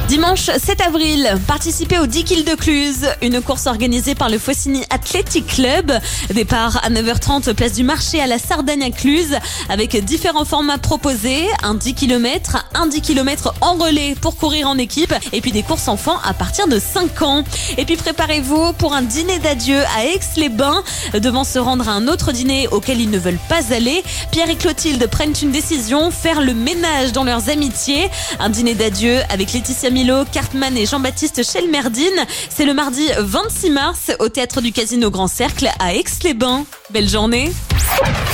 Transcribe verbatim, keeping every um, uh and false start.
Dimanche sept avril, participez au dix kilomètres de Cluse, une course organisée par le Faucigny Athletic Club. Départ à neuf heures trente, place du marché à la Sardaigne à Cluse, avec différents formats proposés, un dix kilomètres, un dix kilomètres en relais pour courir en équipe, et puis des courses enfants à partir de cinq ans. Et puis préparez-vous pour un dîner d'adieu à Aix-les-Bains, devant se rendre à un autre dîner auquel ils ne veulent pas aller. Pierre et Clotilde prennent une décision, faire le ménage dans leurs amitiés. Un dîner d'adieu avec Laetitia Milo, Cartman et Jean-Baptiste Chelmerdine. C'est le mardi vingt-six mars au Théâtre du Casino Grand Cercle à Aix-les-Bains. Belle journée.